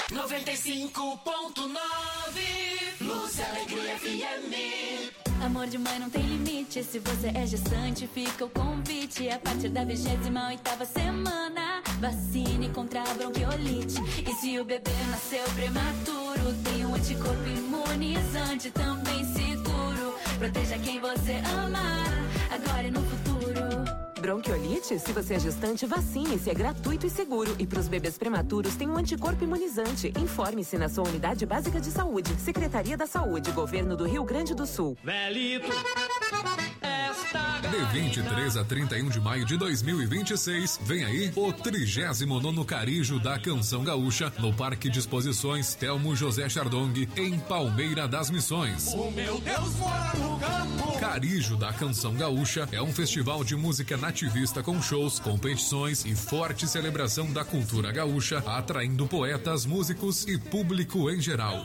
95.9 Luz e Alegria FM. Amor de mãe não tem limite. Se você é gestante, fica o convite. A partir da 28ª semana, vacine contra a bronquiolite. E se o bebê nasceu prematuro, tem um anticorpo imunizante também seguro. Proteja quem você ama, agora e no futuro. Bronquiolite? Se você é gestante, vacine-se, é gratuito e seguro. E para os bebês prematuros tem um anticorpo imunizante. Informe-se na sua unidade básica de saúde. Secretaria da Saúde, Governo do Rio Grande do Sul. Velito, de 23 a 31 de maio de 2026, vem aí o 39º Carijo da Canção Gaúcha, no Parque de Exposições Telmo José Chardong, em Palmeira das Missões. O meu Deus mora no campo. Carijo da Canção Gaúcha é um festival de música nativista com shows, competições e forte celebração da cultura gaúcha, atraindo poetas, músicos e público em geral.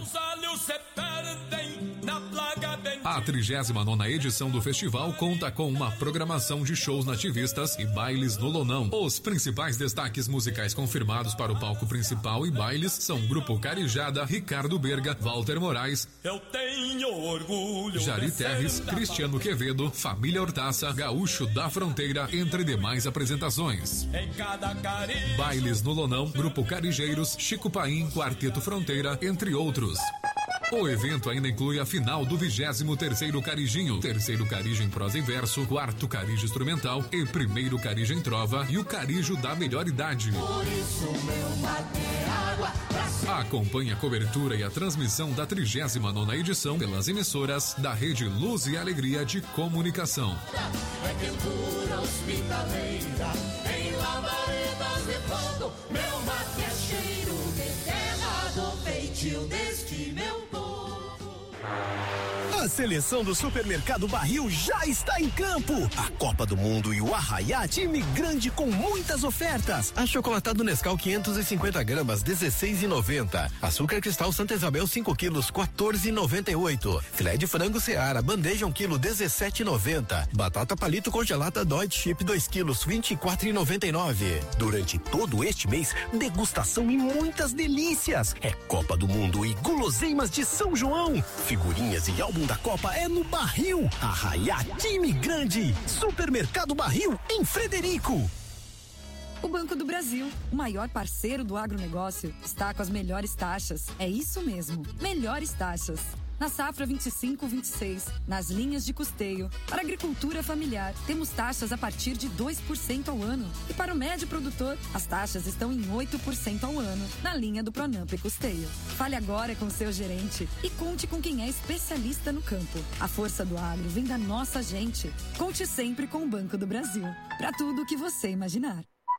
A 39ª edição do festival conta com uma programação de shows nativistas e bailes no Lonão. Os principais destaques musicais confirmados para o palco principal e bailes são Grupo Carijada, Ricardo Berga, Walter Moraes, Eu tenho orgulho, Jari Terres, Cristiano Quevedo, Família Hortaça, Gaúcho da Fronteira, entre demais apresentações. em cada carinho. Bailes no Lonão, Grupo Carijeiros, Chico Paim, Quarteto Fronteira, entre outros. O evento ainda inclui a final do 23º Carijinho, 3º Carijo em prosa e verso, 4º Carijo instrumental e 1º Carijo em trova e o Carijo da melhor idade. Por isso meu mate é água pra cima. Acompanhe a cobertura e a transmissão da 39ª edição pelas emissoras da Rede Luz e Alegria de Comunicação. É quentura hospitaleira, em labaredas de fogo. Meu mate é cheiro de terra do feitio deste meu povo. A seleção do Supermercado Barril já está em campo. A Copa do Mundo e o Arraiá, time grande com muitas ofertas. Achocolatado Nescau 550 gramas, 16,90. Açúcar Cristal Santa Isabel 5 quilos, 14,98. Filé de frango Seara, bandeja 1 quilo, 17,90. Batata palito congelada Deutsche Chip 2 quilos, 24,99. Durante todo este mês, degustação e muitas delícias. É Copa do Mundo e guloseimas de São João. Figurinhas e álbum da Copa é no Barril. Arraiá, time grande. Supermercado Barril, em Frederico. O Banco do Brasil, o maior parceiro do agronegócio, está com as melhores taxas. É isso mesmo, melhores taxas. Na safra 25-26, nas linhas de custeio, para agricultura familiar, temos taxas a partir de 2% ao ano. E para o médio produtor, as taxas estão em 8% ao ano, na linha do Pronamp e Custeio. Fale agora com seu gerente e conte com quem é especialista no campo. A força do agro vem da nossa gente. Conte sempre com o Banco do Brasil, para tudo o que você imaginar.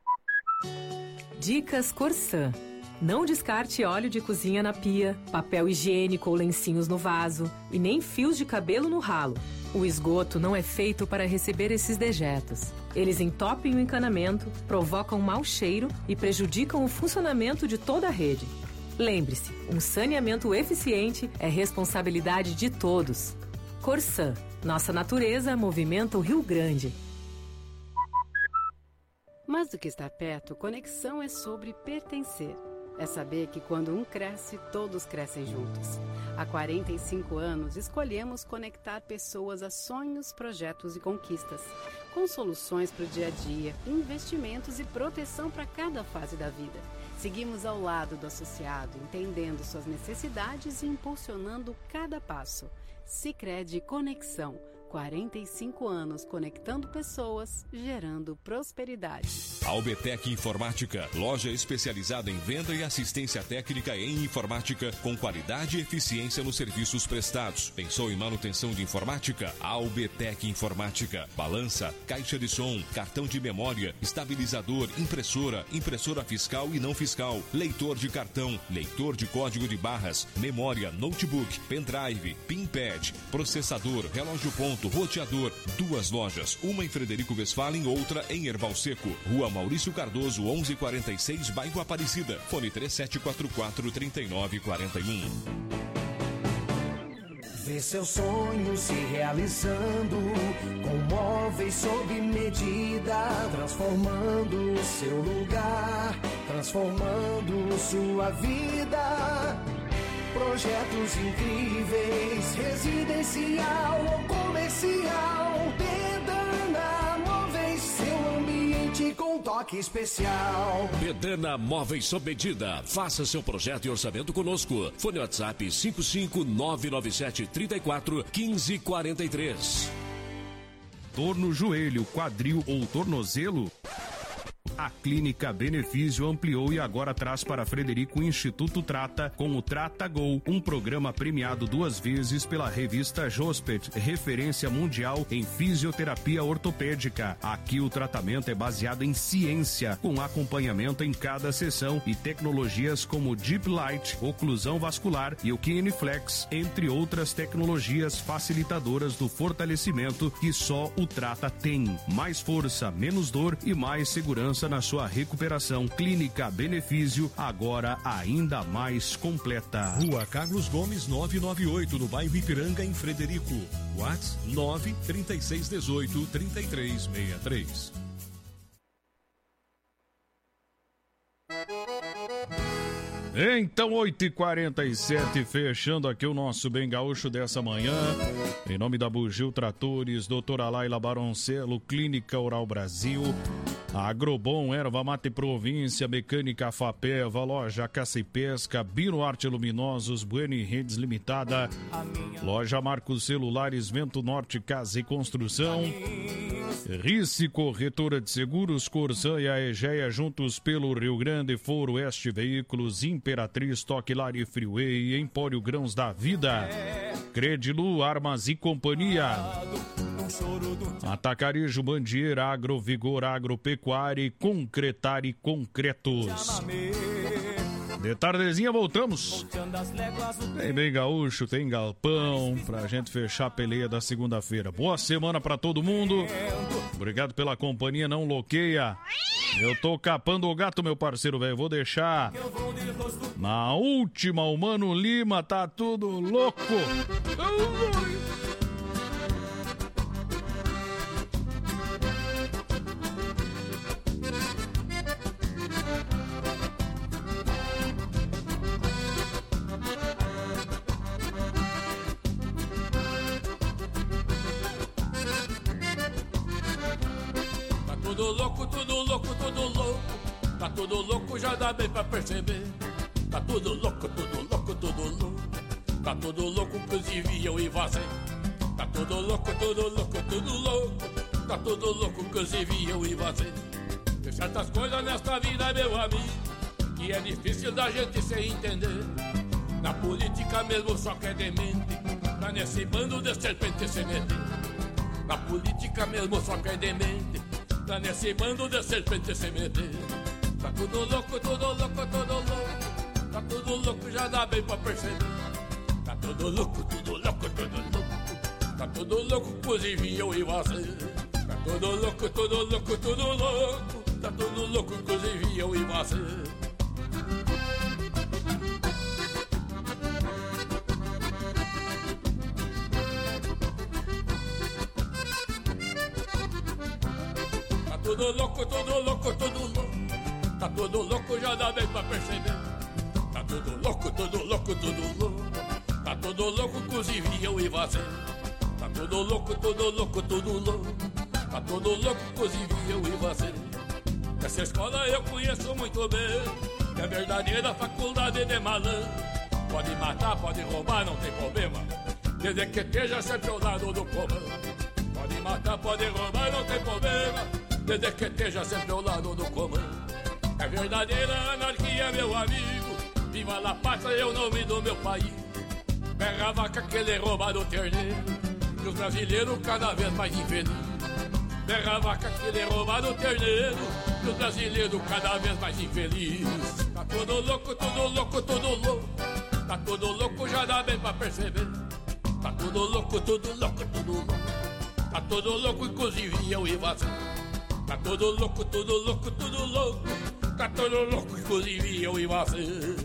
Dicas Corsã. Não descarte óleo de cozinha na pia, papel higiênico ou lencinhos no vaso e nem fios de cabelo no ralo. O esgoto não é feito para receber esses dejetos. Eles entopem o encanamento, provocam mau cheiro e prejudicam o funcionamento de toda a rede. Lembre-se, um saneamento eficiente é responsabilidade de todos. Corsã, nossa natureza movimenta o Rio Grande. Mais do que estar perto, conexão é sobre pertencer. É saber que quando um cresce, todos crescem juntos. Há 45 anos, escolhemos conectar pessoas a sonhos, projetos e conquistas, com soluções para o dia a dia, investimentos e proteção para cada fase da vida. Seguimos ao lado do associado, entendendo suas necessidades e impulsionando cada passo. Sicredi Conexão. 45 anos conectando pessoas, gerando prosperidade. Albetec Informática, loja especializada em venda e assistência técnica em informática, com qualidade e eficiência nos serviços prestados. Pensou em manutenção de informática? Albetec Informática. Balança, caixa de som, cartão de memória, estabilizador, impressora fiscal e não fiscal, leitor de cartão, leitor de código de barras, memória, notebook, pendrive, pinpad, processador, relógio ponto, roteador. 2 lojas, uma em Frederico Westphalen, outra em Erval Seco. Rua Maurício Cardoso, 1146, bairro Aparecida. Fone 3744-3941. Vê seu sonho se realizando, com móveis sob medida, transformando seu lugar, transformando sua vida. Projetos incríveis, residencial ou comercial. Bedana Móveis, seu ambiente com toque especial. Bedana Móveis sob medida. Faça seu projeto e orçamento conosco. Fone WhatsApp 55997341543. Dor no joelho, quadril ou tornozelo? A Clínica Benefício ampliou e agora traz para Frederico o Instituto Trata com o Trata Go, um programa premiado 2 vezes pela revista Jospet, referência mundial em fisioterapia ortopédica. Aqui o tratamento é baseado em ciência, com acompanhamento em cada sessão e tecnologias como Deep Light, oclusão vascular e o Kineflex, entre outras tecnologias facilitadoras do fortalecimento que só o Trata tem. Mais força, menos dor e mais segurança na sua recuperação. Clínica Benefício, agora ainda mais completa. Rua Carlos Gomes 998, no bairro Ipiranga, em Frederico. WhatsApp 93618-3363. Então, 8h47, fechando aqui o nosso Bem Gaúcho dessa manhã. Em nome da Bugio Tratores, doutora Laila Baroncelo, Clínica Oral Brasil, Agrobom, Erva Mate Província, Mecânica Fapeva, Loja Caça e Pesca, Biro Arte Luminosos, Bueno e Redes Limitada, Loja Marcos Celulares, Vento Norte Casa e Construção, Rice Corretora de Seguros, Corsã e a Egeia juntos pelo Rio Grande, Foro Oeste Veículos, Imperatriz, Toque Lari Freeway, Empório Grãos da Vida, Credilu, Armas e Companhia, Atacarejo Bandieira, Agrovigor, Agropecuária e Concretar e Concretos. De tardezinha voltamos. Tem Bem Gaúcho, tem galpão pra gente fechar a peleia da segunda-feira. Boa semana pra todo mundo. Obrigado pela companhia, não loqueia. Eu tô capando o gato, meu parceiro, velho. Vou deixar na última, o Mano Lima, tá tudo louco. Tudo louco, tudo louco, tudo louco. Tá tudo louco, já dá bem pra perceber. Tá tudo louco, tudo louco, tudo louco. Tá tudo louco, inclusive eu e você. Tá tudo louco, tudo louco, tudo louco. Tá tudo louco, inclusive eu e você. Tem certas coisas nesta vida, meu amigo, que é difícil da gente se entender. Na política mesmo só que é demente, tá nesse bando de serpente se meter. Na política mesmo só que é demente, tá nesse bando de serpente se meter. Tá tudo louco, tudo louco, tudo louco. Tá tudo louco, já dá bem pra perceber. Tá tudo louco, tudo louco, tudo louco. Tá tudo louco, inclusive eu e você. Tá tudo louco, tudo louco, tudo louco. Tá tudo louco, inclusive eu e você. Tudo louco, tudo louco, tudo louco. Tá tudo louco, já dá bem pra perceber. Tá tudo louco, tudo louco, tudo louco. Tá tudo louco, inclusive eu e você. Tá tudo louco, tudo louco, tudo louco. Tá tudo louco, inclusive eu e você. Essa escola eu conheço muito bem. É verdadeira faculdade de malandro. Pode matar, pode roubar, não tem problema, desde que esteja sempre ao lado do comando. Pode matar, pode roubar, não tem problema, desde que esteja sempre ao lado do comando. É verdadeira anarquia, meu amigo. Viva la pátria, é o nome do meu país. Pega a vaca que ele rouba do terneiro, e os brasileiros cada vez mais infelizes. Pega a vaca que ele rouba do terneiro, e os brasileiros cada vez mais infelizes. Tá tudo louco, tudo louco, tudo louco. Tá tudo louco, já dá bem pra perceber. Tá tudo louco, tudo louco, tudo louco. Tá tudo louco, inclusive eu e você. Tá tudo louco, tudo louco, tudo louco. Tá tudo louco, inclusive eu e você.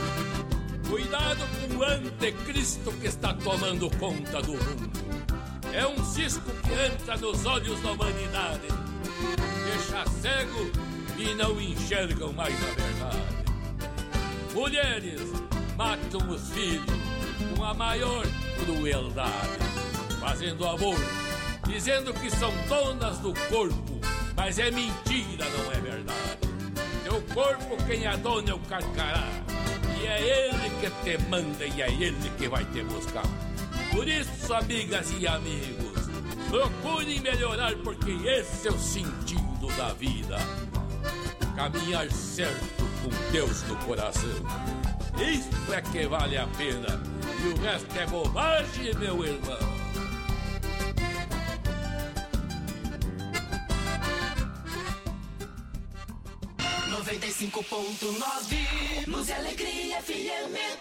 Cuidado com o anticristo que está tomando conta do mundo. É um cisco que entra nos olhos da humanidade, deixa cego e não enxergam mais a verdade. Mulheres matam os filhos com a maior crueldade, fazendo amor, dizendo que são donas do corpo, mas é mentira, não é verdade. Teu corpo quem adona é o carcará, e é ele que te manda e é ele que vai te buscar. Por isso, amigas e amigos, procurem melhorar, porque esse é o sentido da vida. Caminhar certo com Deus no coração, isso é que vale a pena, e o resto é bobagem, meu irmão. Luz e Alegria FM.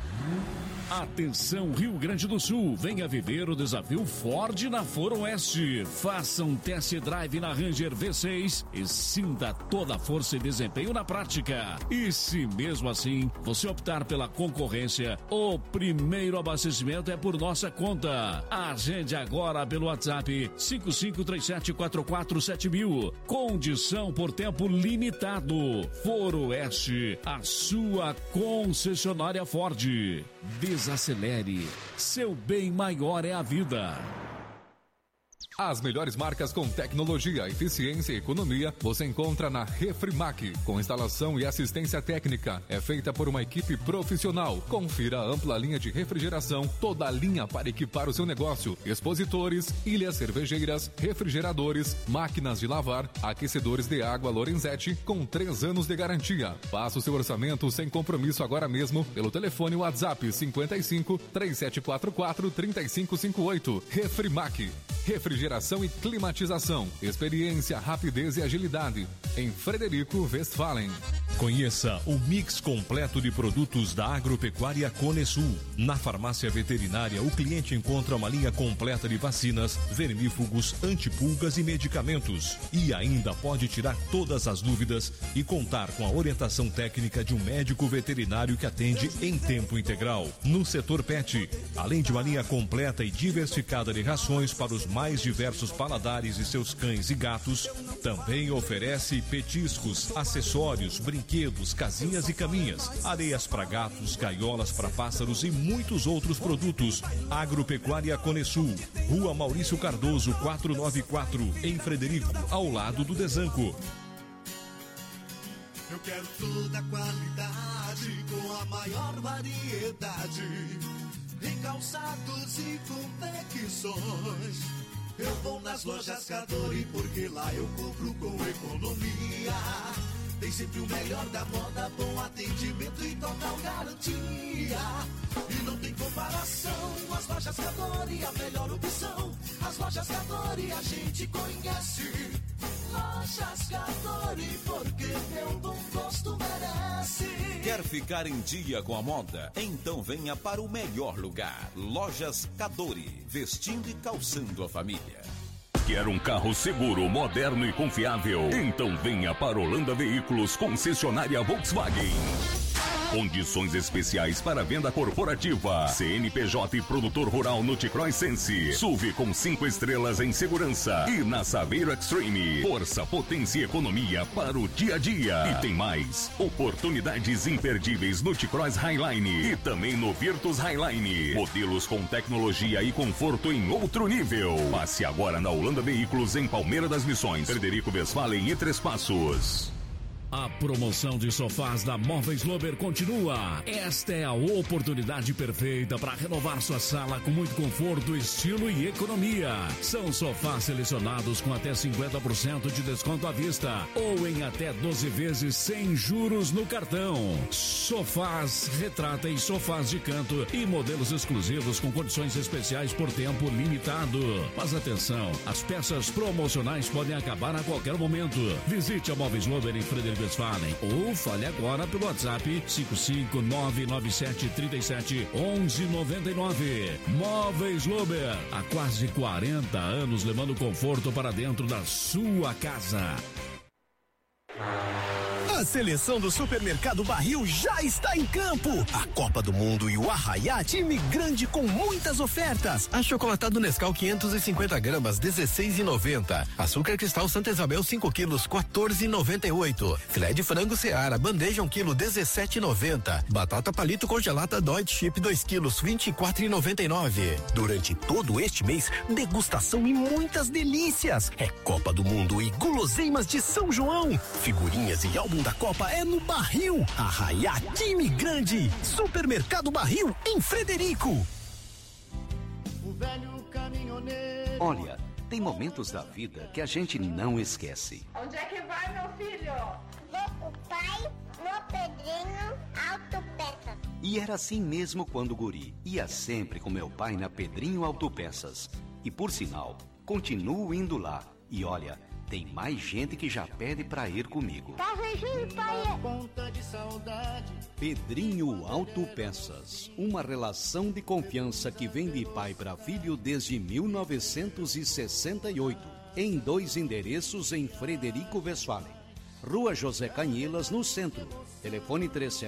Atenção Rio Grande do Sul, venha viver o desafio Ford na Foro Oeste. Faça um test drive na Ranger V6 e sinta toda a força e desempenho na prática. E se mesmo assim você optar pela concorrência, o primeiro abastecimento é por nossa conta. Agende agora pelo WhatsApp 5537447000. Condição por tempo limitado. Foro Oeste, a sua concessionária Ford. Desacelere. Seu bem maior é a vida. As melhores marcas com tecnologia, eficiência e economia você encontra na Refrimac. Com instalação e assistência técnica, é feita por uma equipe profissional. Confira a ampla linha de refrigeração, toda a linha para equipar o seu negócio. Expositores, ilhas cervejeiras, refrigeradores, máquinas de lavar, aquecedores de água Lorenzetti com 3 anos de garantia. Faça o seu orçamento sem compromisso agora mesmo pelo telefone WhatsApp 55 3744 3558. Refrimac. Refrigeração e climatização. Experiência, rapidez e agilidade. Em Frederico Westphalen. Conheça o mix completo de produtos da Agropecuária Conesul. Na farmácia veterinária, o cliente encontra uma linha completa de vacinas, vermífugos, antipulgas e medicamentos. E ainda pode tirar todas as dúvidas e contar com a orientação técnica de um médico veterinário que atende em tempo integral. No setor pet, além de uma linha completa e diversificada de rações para os mais diversos paladares de seus cães e gatos, também oferece petiscos, acessórios, brinquedos, casinhas e caminhas, areias para gatos, gaiolas para pássaros e muitos outros produtos. Agropecuária Conesul, Rua Maurício Cardoso 494, em Frederico, ao lado do Desanco. Eu quero toda a qualidade com a maior variedade em calçados e confecções. Eu vou nas lojas Cadore porque lá eu compro com economia. Tem sempre o melhor da moda, bom atendimento e total garantia. E não tem comparação, as lojas Cadore, a melhor opção. As lojas Cadore a gente conhece. Lojas Cadore, porque meu bom gosto merece. Quer ficar em dia com a moda? Então venha para o melhor lugar. Lojas Cadore, vestindo e calçando a família. Quer um carro seguro, moderno e confiável? Então venha para Holanda Veículos, concessionária Volkswagen. Condições especiais para venda corporativa. CNPJ e produtor rural no T-Cross Sense. SUV com 5 estrelas em segurança. E na Saveiro Extreme. Força, potência e economia para o dia a dia. E tem mais. Oportunidades imperdíveis no T-Cross Highline. E também no Virtus Highline. Modelos com tecnologia e conforto em outro nível. Passe agora na Holanda Veículos em Palmeira das Missões. Frederico Westphalen e Três Passos. A promoção de sofás da Móveis Lober continua. Esta é a oportunidade perfeita para renovar sua sala com muito conforto, estilo e economia. São sofás selecionados com até 50% de desconto à vista ou em até 12 vezes sem juros no cartão. Sofás retrata e sofás de canto e modelos exclusivos com condições especiais por tempo limitado. Mas atenção, as peças promocionais podem acabar a qualquer momento. Visite a Móveis Lober em Frederico Westphalen ou fale agora pelo WhatsApp 55997371199. Móveis Lober, há quase 40 anos levando conforto para dentro da sua casa. A A seleção do Supermercado Barril já está em campo. A Copa do Mundo e o Arraiá, time grande com muitas ofertas. Achocolatado Nescau 550 gramas, 16,90. Açúcar Cristal Santa Isabel 5 quilos, 14,98. Filé de frango Seara, bandeja 1 quilo, 17,90. Batata palito congelada Deutsche Chip 2 quilos, 24,99. Durante todo este mês, degustação e muitas delícias. É Copa do Mundo e guloseimas de São João. Figurinhas e álbum da Copa é no Barril. Arraiá, time grande. Supermercado Barril, em Frederico. O velho caminhoneiro. Olha, tem momentos da vida que a gente não esquece. Onde é que vai, meu filho? Vou com o pai no Pedrinho Autopeças. E era assim mesmo quando guri. Ia sempre com meu pai na Pedrinho Autopeças. E por sinal, continuo indo lá. E olha, tem mais gente que já pede pra ir comigo. Tá beijinho, pai. Ponta de saudade. Pedrinho Autopeças, uma relação de confiança que vem de pai para filho desde 1968, em 2 endereços em Frederico Westphalen. Rua José Canhilas, no centro. Telefone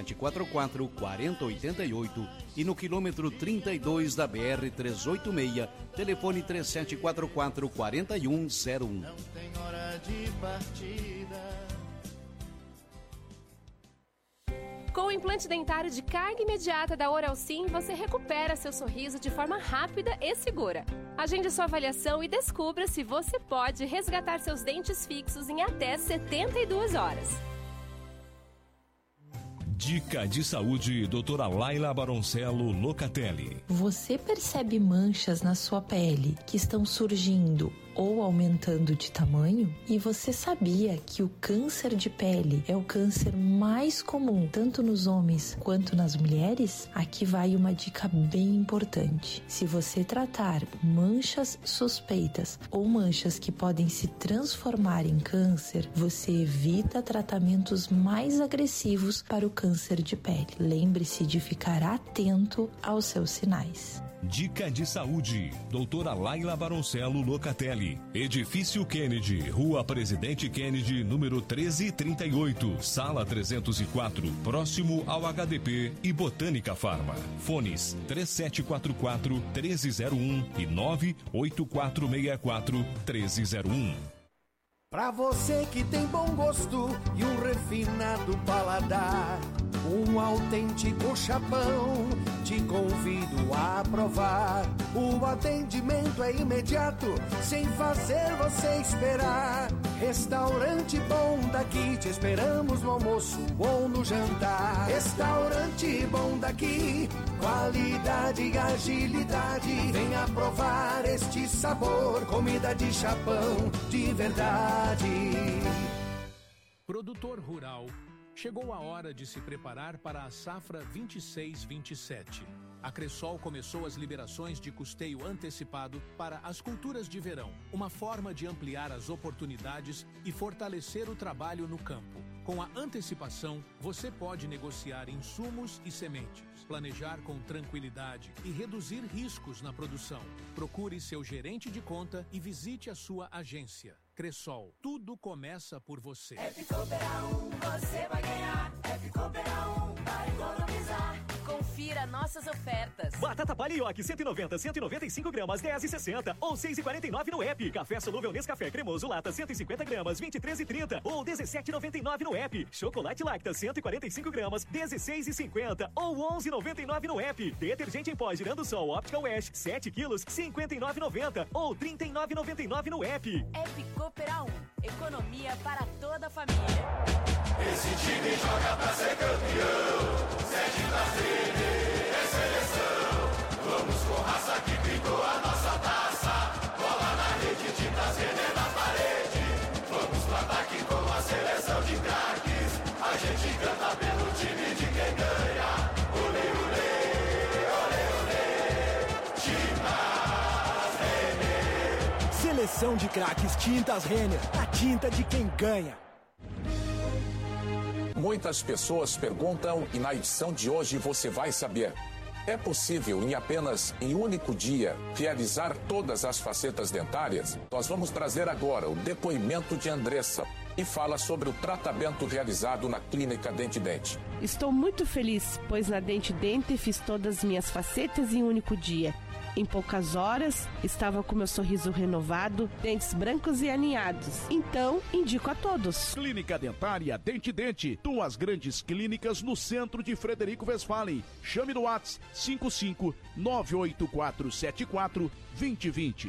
3744-4088 e no quilômetro 32 da BR-386, telefone 3744-4101. Não tem hora de partida. Com o implante dentário de carga imediata da Oral Sim, você recupera seu sorriso de forma rápida e segura. Agende sua avaliação e descubra se você pode resgatar seus dentes fixos em até 72 horas. Dica de saúde, doutora Laila Baroncello Locatelli. Você percebe manchas na sua pele que estão surgindo ou aumentando de tamanho? E você sabia que o câncer de pele é o câncer mais comum tanto nos homens quanto nas mulheres? Aqui vai uma dica bem importante. Se você tratar manchas suspeitas ou manchas que podem se transformar em câncer, você evita tratamentos mais agressivos para o câncer de pele. Lembre-se de ficar atento aos seus sinais. Dica de saúde, doutora Laila Baroncello Locatelli. Edifício Kennedy, Rua Presidente Kennedy, número 1338, Sala 304, próximo ao HDP e Botânica Farma. Fones 3744-1301 e 98464-1301. Pra você que tem bom gosto e um refinado paladar, um autêntico chapão, te convido a provar. O atendimento é imediato, sem fazer você esperar. Restaurante Bom Daqui, te esperamos no almoço ou no jantar. Restaurante Bom Daqui, qualidade e agilidade. Venha provar este sabor, comida de chapão de verdade. Produtor rural, chegou a hora de se preparar para a safra 26-27. A Cressol começou as liberações de custeio antecipado para as culturas de verão, uma forma de ampliar as oportunidades e fortalecer o trabalho no campo. Com a antecipação, você pode negociar insumos e sementes, planejar com tranquilidade e reduzir riscos na produção. Procure seu gerente de conta e visite a sua agência. Cressol, tudo começa por você. É Cooperar 1, você vai ganhar. É Cooperar 1, vai economizar. Confira nossas ofertas. Batata palha Yoki 190, 195 gramas, 10,60 ou 6,49 no app. Café solúvel Nescafé cremoso lata 150 gramas, 23,30 ou 17,99 no app. Chocolate Lacta 145 gramas, 16,50 ou 11,99 no app. Detergente em pó girando sol Optical Wash 7 quilos, 59,90 ou 39,99 no app. App Cooperar 1, economia para toda a família. Esse time joga pra ser campeão. 7 da CN é seleção. Vamos com raça que pintou a nossa taça. Bola na rede, tinta ZN na parede. Vamos pro ataque com a seleção de craques. A gente canta pelo time de quem ganha. Olê, olê, olê, olê. Tintas Renner. Seleção de craques Tintas Renner, a tinta de quem ganha. Muitas pessoas perguntam e na edição de hoje você vai saber. É possível, em um único dia, realizar todas as facetas dentárias? Nós vamos trazer agora o depoimento de Andressa e fala sobre o tratamento realizado na Clínica Dente Dente. Estou muito feliz, pois na Dente Dente fiz todas as minhas facetas em um único dia. Em poucas horas, estava com meu sorriso renovado, dentes brancos e alinhados. Então, indico a todos. Clínica Dentária Dente Dente, 2 grandes clínicas no centro de Frederico Westphalen. Chame no WhatsApp 55 98474 2020.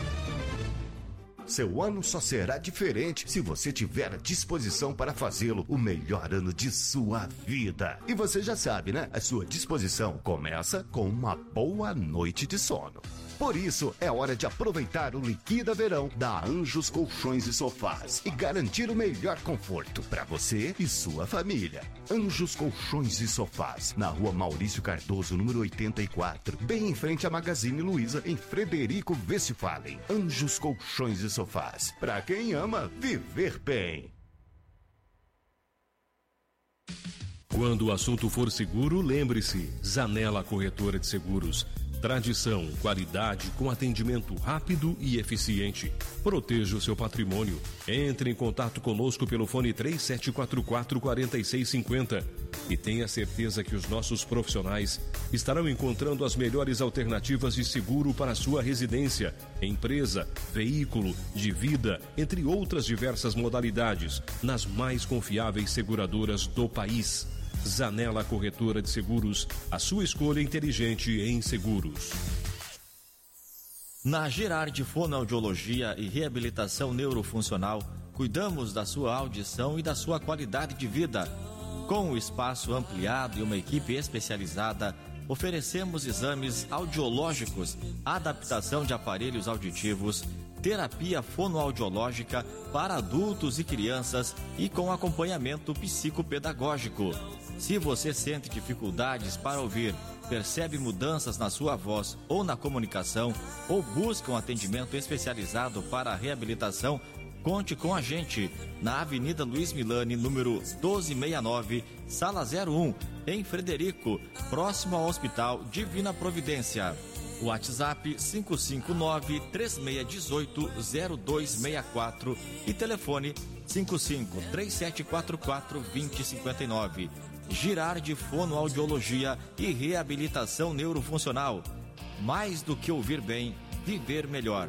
Seu ano só será diferente se você tiver a disposição para fazê-lo o melhor ano de sua vida. E você já sabe, né? A sua disposição começa com uma boa noite de sono. Por isso, é hora de aproveitar o Liquida Verão da Anjos Colchões e Sofás e garantir o melhor conforto para você e sua família. Anjos Colchões e Sofás, na Rua Maurício Cardoso, número 84, bem em frente à Magazine Luiza, em Frederico Westphalen. Anjos Colchões e Sofás, para quem ama viver bem. Quando o assunto for seguro, lembre-se, Zanella Corretora de Seguros. Tradição, qualidade com atendimento rápido e eficiente. Proteja o seu patrimônio. Entre em contato conosco pelo fone 3744-4650 e tenha certeza que os nossos profissionais estarão encontrando as melhores alternativas de seguro para a sua residência, empresa, veículo, de vida, entre outras diversas modalidades, nas mais confiáveis seguradoras do país. Zanella Corretora de Seguros, a sua escolha inteligente em seguros. Na Girardi Fonoaudiologia e Reabilitação Neurofuncional, cuidamos da sua audição e da sua qualidade de vida. Com o espaço ampliado e uma equipe especializada, oferecemos exames audiológicos, adaptação de aparelhos auditivos, terapia fonoaudiológica para adultos e crianças e com acompanhamento psicopedagógico. Se você sente dificuldades para ouvir, percebe mudanças na sua voz ou na comunicação, ou busca um atendimento especializado para a reabilitação, conte com a gente na Avenida Luiz Milani, número 1269, Sala 01, em Frederico, próximo ao Hospital Divina Providência. WhatsApp 559-3618-0264 e telefone 55-3744-2059. Girardi Fonoaudiologia e Reabilitação Neurofuncional. Mais do que ouvir bem, viver melhor.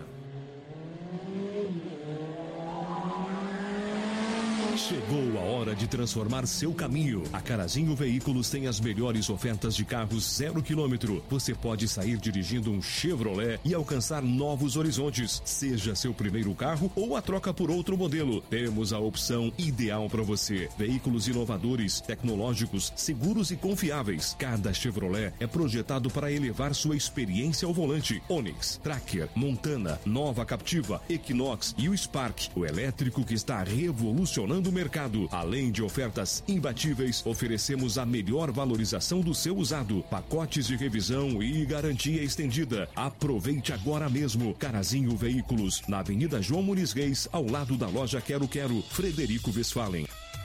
Chegou a hora de transformar seu caminho. A Carazinho Veículos tem as melhores ofertas de carros 0 km. Você pode sair dirigindo um Chevrolet e alcançar novos horizontes. Seja seu primeiro carro ou a troca por outro modelo. Temos a opção ideal para você. Veículos inovadores, tecnológicos, seguros e confiáveis. Cada Chevrolet é projetado para elevar sua experiência ao volante. Onix, Tracker, Montana, Nova Captiva, Equinox e o Spark, o elétrico que está revolucionando o mercado. Além de ofertas imbatíveis, oferecemos a melhor valorização do seu usado, pacotes de revisão e garantia estendida. Aproveite agora mesmo. Carazinho Veículos, na Avenida João Muniz Reis, ao lado da loja Quero Quero, Frederico Westphalen.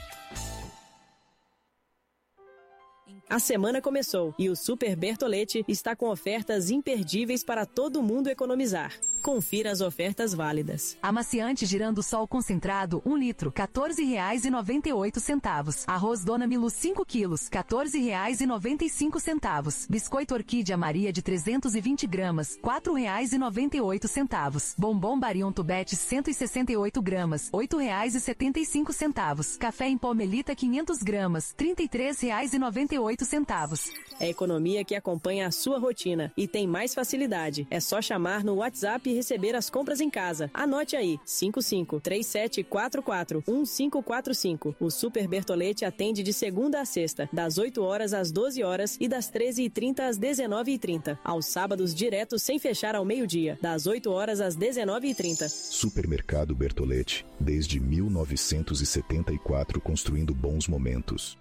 A semana começou e o Super Bertolete está com ofertas imperdíveis para todo mundo economizar. Confira as ofertas válidas. Amaciante Girando Sol concentrado, 1 litro, R$ 14,98. Arroz Dona Milu 5 quilos, R$ 14,95. Biscoito Orquídea Maria de 320 gramas, R$ 4,98. Bombom Barion Tubete 168 gramas, R$ 8,75. Café em pó Melita 500 gramas, R$ 33,98. É economia que acompanha a sua rotina e tem mais facilidade. É só chamar no WhatsApp e receber as compras em casa. Anote aí, 55-3744-1545. O Super Bertolete atende de segunda a sexta, das 8 horas às 12 horas e das 13h30 às 19h30. Aos sábados direto sem fechar ao meio-dia, das 8 horas às 19h30. Supermercado Bertolete, desde 1974 construindo bons momentos.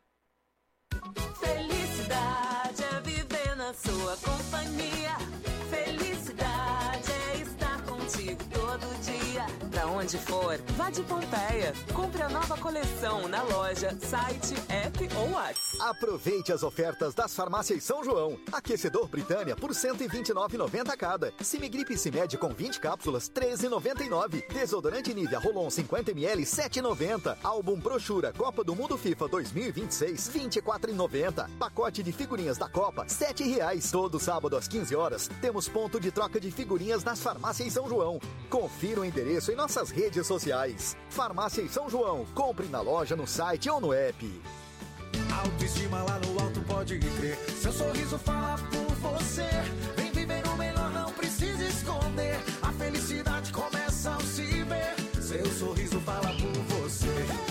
Felicidade é viver na sua companhia. Felicidade é estar contigo todo dia. Pra onde onde for, vá de Pompeia. Compre a nova coleção na loja, site, app ou WhatsApp. Aproveite as ofertas das farmácias São João. Aquecedor Britânia por R$ 129,90 cada. Simigripe Cimed com 20 cápsulas, R$ 13,99. Desodorante Nivea Rolon 50ml, R$ 7,90. Álbum Brochura Copa do Mundo FIFA 2026, R$ 24,90. Pacote de figurinhas da Copa, R$ 7,00. Todo sábado às 15 horas, temos ponto de troca de figurinhas nas farmácias São João. Confira o endereço em nossas redes sociais. Farmácias São João. Compre na loja, no site ou no app. Autoestima lá no alto, pode crer. Seu sorriso fala por você. Vem viver o melhor, não precisa esconder. A felicidade começa ao se ver. Seu sorriso fala por você.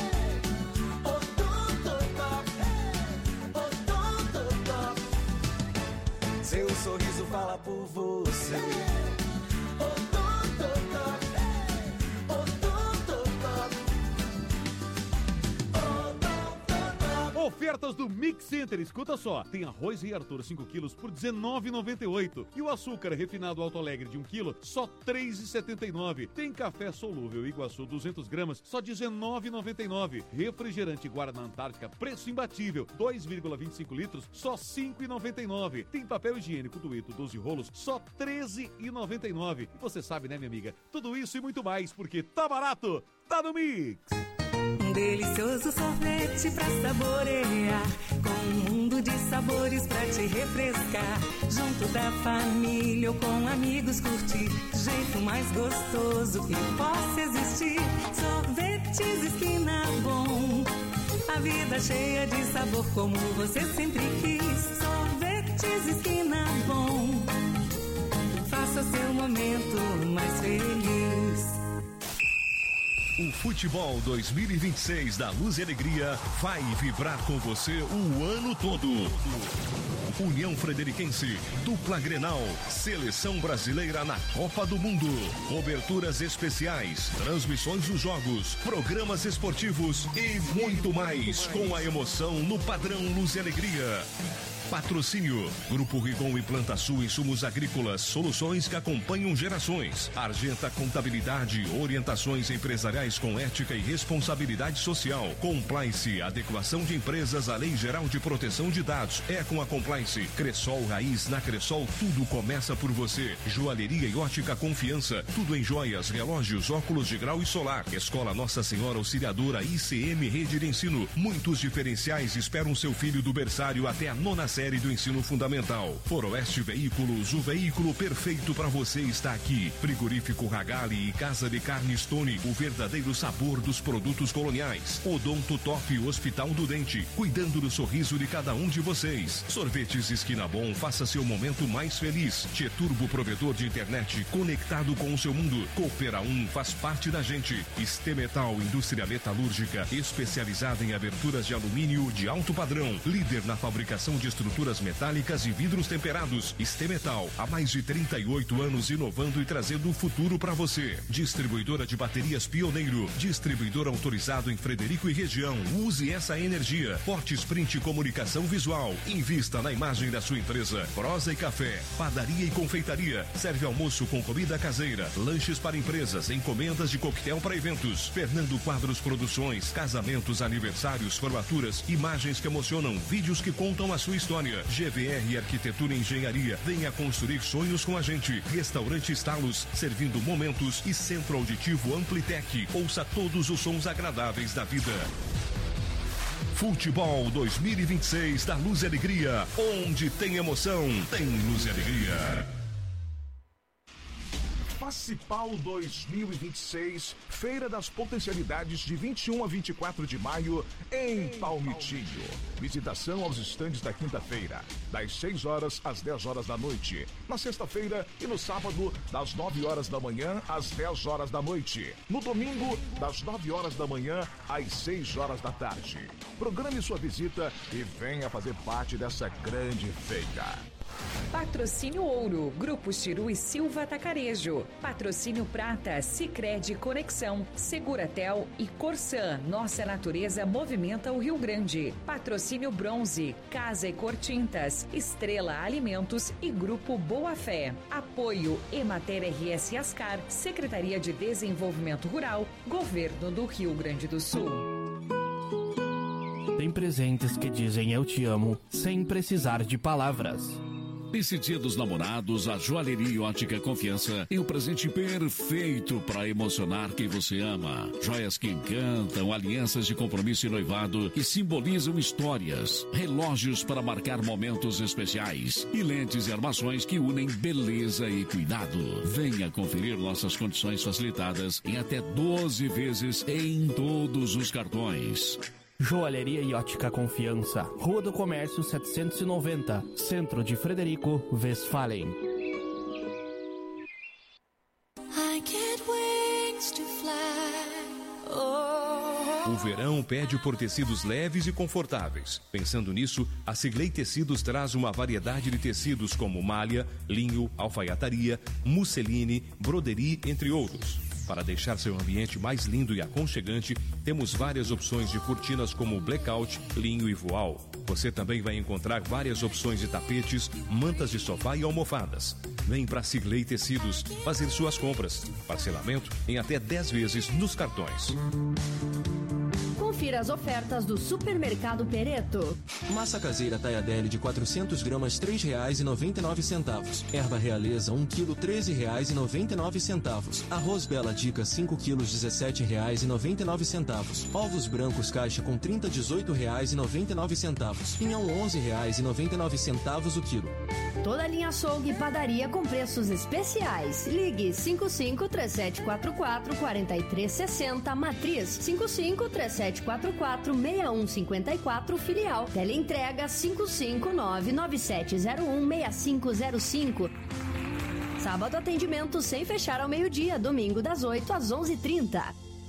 Seu sorriso fala por você. Ofertas do Mix Center, escuta só. Tem arroz Rei Arthur 5 quilos por R$19,98. E o açúcar refinado Alto Alegre de 1 quilo, só R$3,79. Tem café solúvel Iguaçu 200 gramas, só R$19,99. Refrigerante Guaraná Antártica, preço imbatível, 2,25 litros, só R$5,99. Tem papel higiênico Dueto 12 rolos, só R$13,99. E você sabe, né, minha amiga? Tudo isso e muito mais, porque tá barato, tá no Mix. Um delicioso sorvete pra saborear, com um mundo de sabores pra te refrescar. Junto da família ou com amigos curtir, jeito mais gostoso que possa existir. Sorvetes Esquina Bom, a vida cheia de sabor como você sempre quis. Sorvetes Esquina Bom, faça seu momento mais feliz. O Futebol 2026 da Luz e Alegria vai vibrar com você o ano todo. União Frederiquense, dupla Grenal, Seleção Brasileira na Copa do Mundo, coberturas especiais, transmissões dos jogos, programas esportivos e muito mais com a emoção no padrão Luz e Alegria. Patrocínio: Grupo Rigon e Planta Sul Insumos Agrícolas, soluções que acompanham gerações. Argenta Contabilidade, orientações empresariais com ética e responsabilidade social. Compliance, adequação de empresas à Lei Geral de Proteção de Dados. É com a Compliance. Cressol Raiz, na Cressol tudo começa por você. Joalheria e ótica Confiança, tudo em joias, relógios, óculos de grau e solar. Escola Nossa Senhora Auxiliadora ICM Rede de Ensino. Muitos diferenciais esperam seu filho do berçário até a 9ª série do ensino fundamental. Foroeste Veículos, o veículo perfeito para você está aqui. Frigorífico Ragali e Casa de Carne Stone, o verdadeiro sabor dos produtos coloniais. Odonto Top Hospital do Dente, cuidando do sorriso de cada um de vocês. Sorvetes Esquina Bom, faça seu momento mais feliz. Tieturbo, provedor de internet, conectado com o seu mundo. Coopera 1, faz parte da gente. Estemetal, indústria metalúrgica, especializada em aberturas de alumínio de alto padrão. Líder na fabricação de estruturas metálicas e vidros temperados. Estemetal, há mais de 38 anos inovando e trazendo o futuro para você. Distribuidora de baterias Pioneiro, distribuidor autorizado em Frederico e região. Use essa energia. Forte Sprint Comunicação Visual. Invista na imagem da sua empresa. Prosa e Café, padaria e confeitaria. Serve almoço com comida caseira, lanches para empresas, encomendas de coquetel para eventos. Fernando Quadros Produções, casamentos, aniversários, formaturas, imagens que emocionam, vídeos que contam a sua história. GVR Arquitetura e Engenharia. Venha construir sonhos com a gente. Restaurante Estalos, servindo momentos, e Centro Auditivo Amplitec. Ouça todos os sons agradáveis da vida. Futebol 2026 da Luz e Alegria. Onde tem emoção, tem Luz e Alegria. Facipal 2026, Feira das Potencialidades, de 21 a 24 de maio, em Palmitinho. Visitação aos estandes da quinta-feira, das 6 horas às 10 horas da noite. Na sexta-feira e no sábado, das 9 horas da manhã às 10 horas da noite. No domingo, das 9 horas da manhã às 6 horas da tarde. Programe sua visita e venha fazer parte dessa grande feira. Patrocínio Ouro, Grupo Chiru e Silva Atacarejo. Patrocínio Prata, Sicredi Conexão, Seguratel e Corsan. Nossa natureza movimenta o Rio Grande. Patrocínio Bronze, Casa e Cor Tintas, Estrela Alimentos e Grupo Boa Fé. Apoio Emater RS Ascar, Secretaria de Desenvolvimento Rural, Governo do Rio Grande do Sul. Tem presentes que dizem eu te amo sem precisar de palavras. Nesse Dia dos Namorados, a Joalheria Ótica Confiança é o presente perfeito para emocionar quem você ama. Joias que encantam, alianças de compromisso e noivado que simbolizam histórias, relógios para marcar momentos especiais e lentes e armações que unem beleza e cuidado. Venha conferir nossas condições facilitadas em até 12 vezes em todos os cartões. Joalheria e Ótica Confiança, Rua do Comércio 790, Centro de Frederico Westphalen. O verão pede por tecidos leves e confortáveis. Pensando nisso, a Sigley Tecidos traz uma variedade de tecidos como malha, linho, alfaiataria, musseline, broderie, entre outros. Para deixar seu ambiente mais lindo e aconchegante, temos várias opções de cortinas como blackout, linho e voal. Você também vai encontrar várias opções de tapetes, mantas de sofá e almofadas. Vem para Sigley Tecidos fazer suas compras. Parcelamento em até 10 vezes nos cartões. Confira as ofertas do Supermercado Pereto. Massa caseira Taiadelli de 400 gramas, R$ 3,99. Erva realeza, 1 kg, R$ 13,99. Arroz Bela Dica, 5 kg, R$ 17,99. Ovos brancos caixa com 30, R$ 18,99. Pinhão, R$ 11,99 o quilo. Toda a linha açougue e padaria com preços especiais. Ligue 55-3744-4360, Matriz 55-3744-6154, Filial. Teleentrega 55997016505. Sábado atendimento sem fechar ao meio-dia, domingo das 8 às 11h30.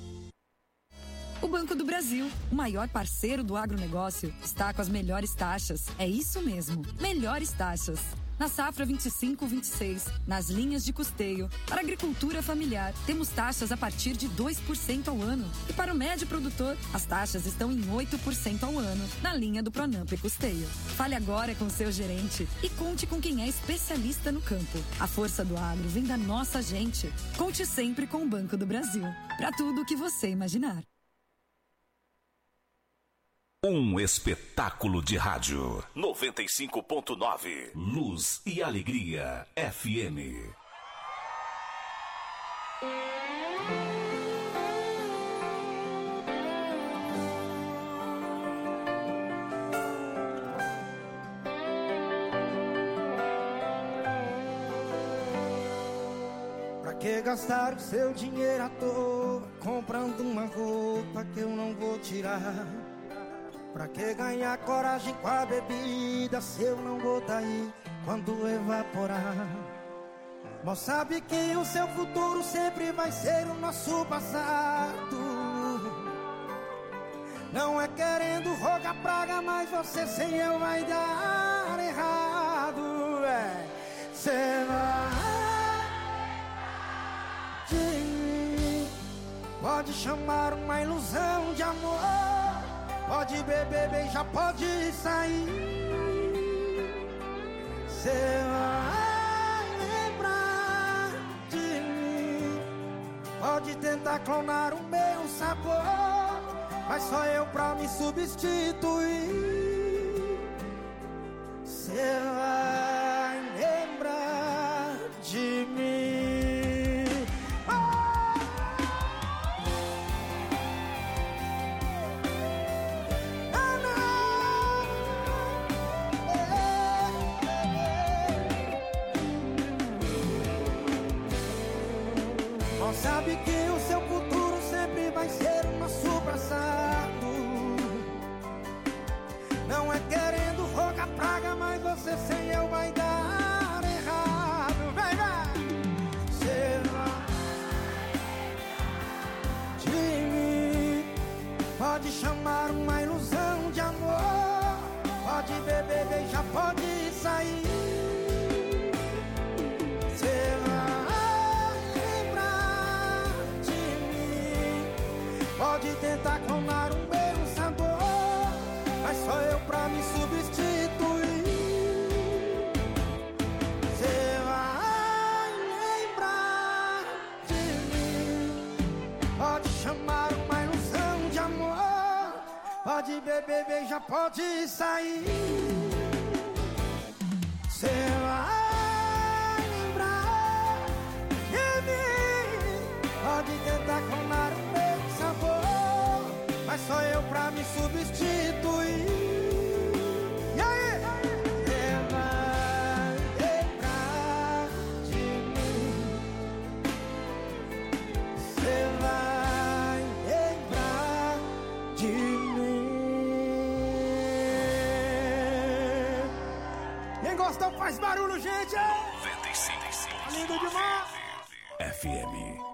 O Banco do Brasil, o maior parceiro do agronegócio, está com as melhores taxas. É isso mesmo, melhores taxas. Na safra 25-26, nas linhas de custeio, para a agricultura familiar, temos taxas a partir de 2% ao ano. E para o médio produtor, as taxas estão em 8% ao ano, na linha do Pronamp e Custeio. Fale agora com seu gerente e conte com quem é especialista no campo. A força do agro vem da nossa gente. Conte sempre com o Banco do Brasil, para tudo o que você imaginar. Um espetáculo de rádio. 95.9. Luz e Alegria FM. Pra que gastar o seu dinheiro à toa comprando uma roupa que eu não vou tirar? Pra que ganhar coragem com a bebida se eu não vou tá aí quando evaporar? Mas sabe que o seu futuro sempre vai ser o nosso passado. Não é querendo rogar praga, mas você sem eu vai dar errado. Cê vai de mim, pode chamar uma ilusão de amor. Pode beber, beijar, pode sair. Cê vai lembrar de mim. Pode tentar clonar o meu sabor, mas só eu pra me substituir. Cê vai lembrar de mim. Sabe que o seu futuro sempre vai ser o nosso passado. Não é querendo rogar praga, mas você sem eu vai dar errado. Vai, vai! Cê vai de mim. Pode chamar uma ilusão de amor. Pode beber, beijar, pode sair. Pode tentar clonar um meu sabor, mas só eu pra me substituir. Cê vai lembrar de mim. Pode chamar uma ilusão de amor, pode beber, beijar, pode sair. Cê vai lembrar de mim. Pode tentar clonar o meu sabor, mas só eu pra me substituir. E aí? Cê vai lembrar de mim. Cê vai lembrar de mim. Quem gostou faz barulho, gente! 95. Lindo demais! FM.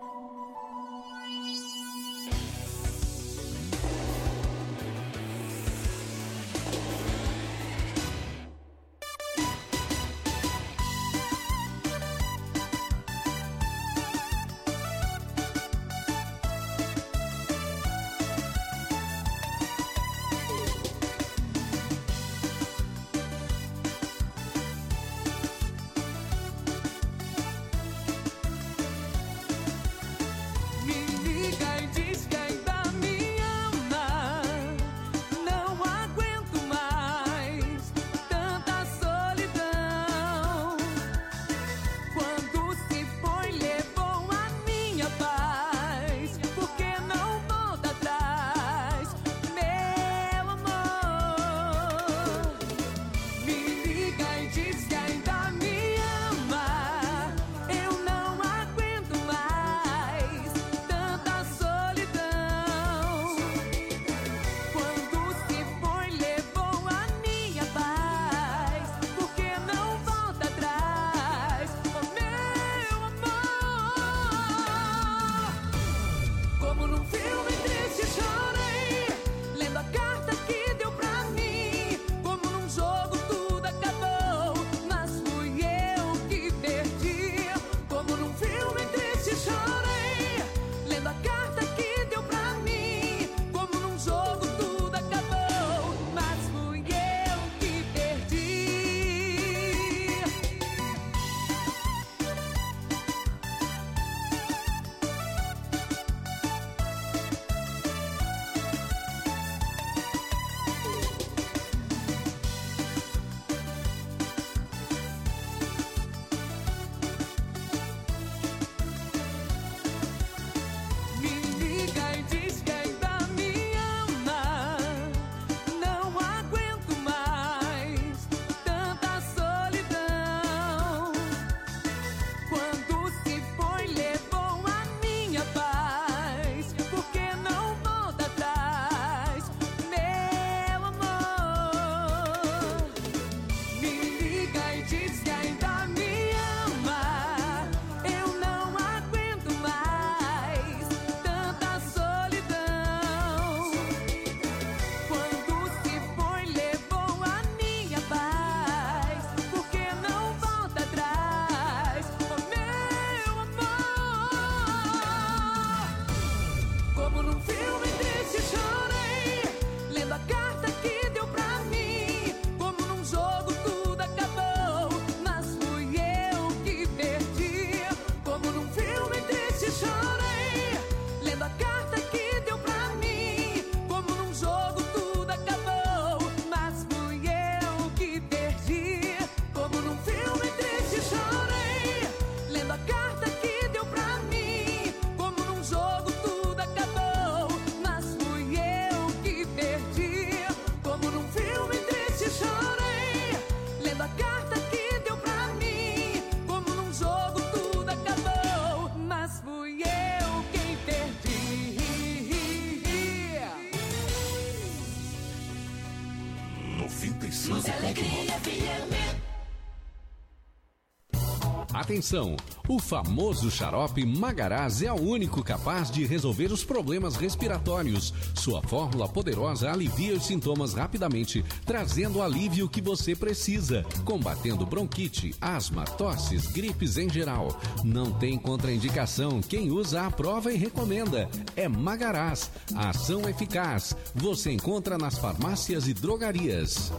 Atenção! O famoso xarope Magaraz é o único capaz de resolver os problemas respiratórios. Sua fórmula poderosa alivia os sintomas rapidamente, trazendo o alívio que você precisa, combatendo bronquite, asma, tosses, gripes em geral. Não tem contraindicação. Quem usa aprova e recomenda. É Magaraz. A ação eficaz. Você encontra nas farmácias e drogarias.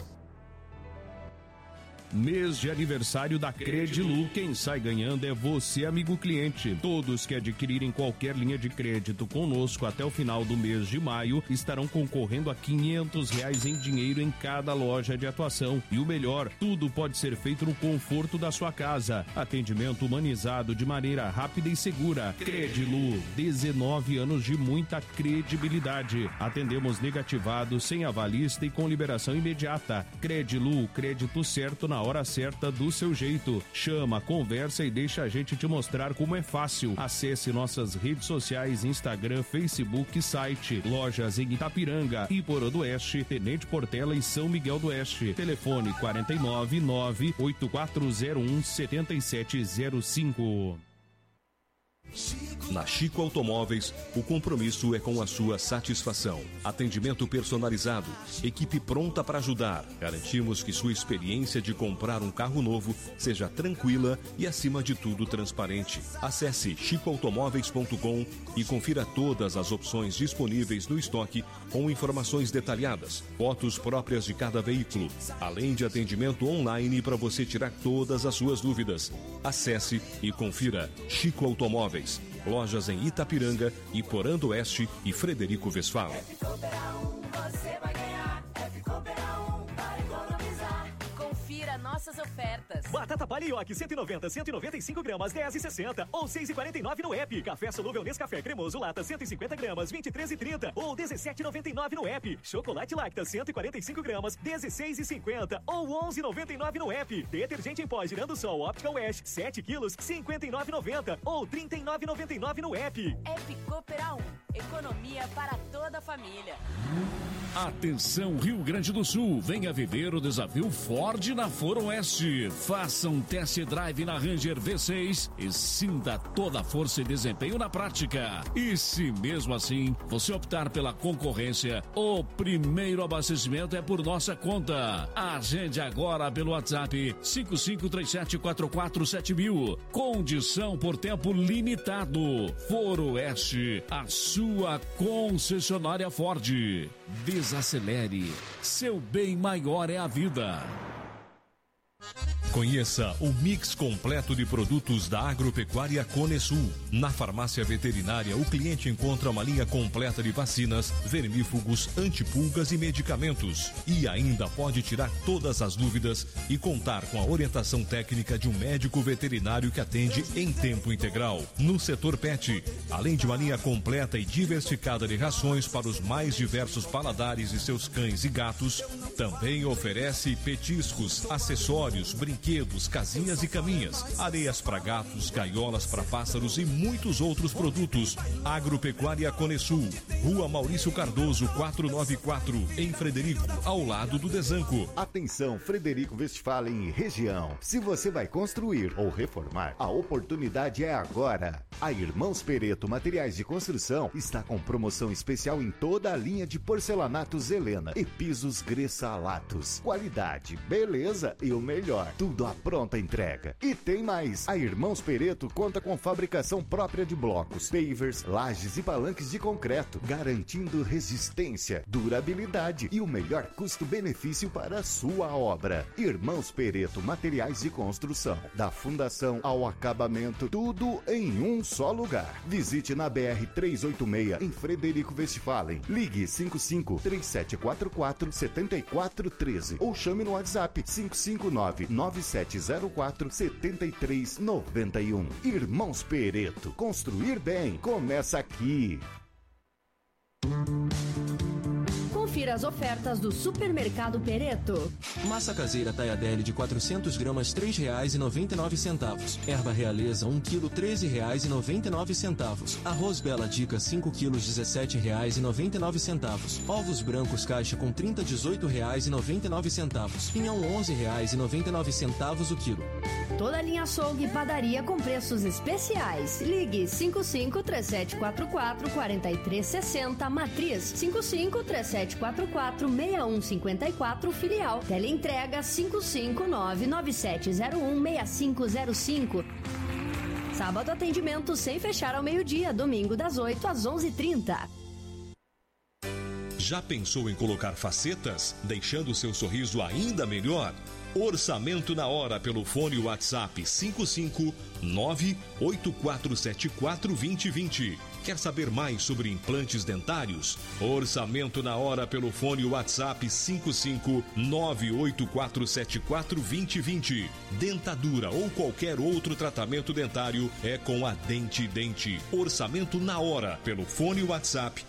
Mês de aniversário da Credilu, quem sai ganhando é você, amigo cliente. Todos que adquirirem qualquer linha de crédito conosco até o final do mês de maio estarão concorrendo a R$500 em dinheiro em cada loja de atuação. E o melhor, tudo pode ser feito no conforto da sua casa. Atendimento humanizado de maneira rápida e segura. Credilu, 19 anos de muita credibilidade. Atendemos negativados, sem avalista e com liberação imediata. Credilu, crédito certo na hora certa do seu jeito. Chama, conversa e deixa a gente te mostrar como é fácil. Acesse nossas redes sociais, Instagram, Facebook e site. Lojas em Itapiranga, Iporã do Oeste, Tenente Portela e São Miguel do Oeste. Telefone 499-8401-7705. Na Chico Automóveis, o compromisso é com a sua satisfação. Atendimento personalizado, equipe pronta para ajudar. Garantimos que sua experiência de comprar um carro novo seja tranquila e, acima de tudo, transparente. Acesse chicoautomóveis.com e confira todas as opções disponíveis no estoque com informações detalhadas, fotos próprias de cada veículo, além de atendimento online para você tirar todas as suas dúvidas. Acesse e confira Chico Automóveis. Lojas em Itapiranga, Iporã do Oeste e Frederico Westphalen. Você vai ganhar, para economizar. Confira nossas ofertas. Batata Palioque 190, 195 gramas, 10,60 ou 6,49 no app. Café solúvel Nescafé cremoso lata 150 gramas, 23,30 ou 17,99 no app. Chocolate Lacta 145 gramas, 16,50 ou 11,99 no app. Detergente em pó Girando Sol Optical Wash 7 quilos, 59,90 ou 39,99 no app. App Cooper 1, economia para toda a família. Atenção Rio Grande do Sul, venha viver o desafio Ford na Foro Oeste. Faça um test drive na Ranger V6 e sinta toda a força e desempenho na prática. E se mesmo assim você optar pela concorrência, o primeiro abastecimento é por nossa conta. Agende agora pelo WhatsApp 5537447000. Condição por tempo limitado. Foro Oeste, a sua concessionária Ford. Desacelere. Seu bem maior é a vida. Conheça o mix completo de produtos da Agropecuária Conesul. Na farmácia veterinária, o cliente encontra uma linha completa de vacinas, vermífugos, antipulgas e medicamentos. E ainda pode tirar todas as dúvidas e contar com a orientação técnica de um médico veterinário que atende em tempo integral. No setor pet, além de uma linha completa e diversificada de rações para os mais diversos paladares de seus cães e gatos, também oferece petiscos, acessórios, brinquedos, casinhas e caminhas, areias para gatos, gaiolas para pássaros e muitos outros produtos. Agropecuária Conesul, Rua Maurício Cardoso 494, em Frederico, ao lado do Desanco. Atenção, Frederico Westphalen e região. Se você vai construir ou reformar, a oportunidade é agora. A Irmãos Pereto Materiais de Construção está com promoção especial em toda a linha de porcelanatos Helena e pisos Gressalatos. Qualidade, beleza e o melhor. Tudo à pronta entrega. E tem mais. A Irmãos Pereto conta com fabricação própria de blocos, pavers, lajes e palanques de concreto, garantindo resistência, durabilidade e o melhor custo-benefício para a sua obra. Irmãos Pereto Materiais de Construção. Da fundação ao acabamento, tudo em um só lugar. Visite na BR 386 em Frederico Westphalen. Ligue 55-3744-7413 ou chame no WhatsApp 559-9704-7391. Irmãos Pereto, construir bem começa aqui. Confira as ofertas do Supermercado Pereto. Massa caseira Taiadelli de 400 gramas, R$ 3,99. Erva realeza, 1 kg, R$ 13,99. Arroz Bela Dica, 5 kg, R$ 17,99. Ovos brancos caixa com 30, R$ 18,99. Pinhão, R$ 11,99 o quilo. toda a linha açougue e padaria com preços especiais. Ligue 55-3744-4360, Matriz 55-3744-6154, Filial. Teleentrega 55997016505. Sábado atendimento sem fechar ao meio-dia, domingo das 8 às 11h30. Já pensou em colocar facetas, deixando seu sorriso ainda melhor? Orçamento na hora pelo fone WhatsApp 559-8474-2020. Quer saber mais sobre implantes dentários? Orçamento na hora pelo fone WhatsApp 559-8474-2020. Dentadura ou qualquer outro tratamento dentário é com a Dente Dente. Orçamento na hora pelo fone WhatsApp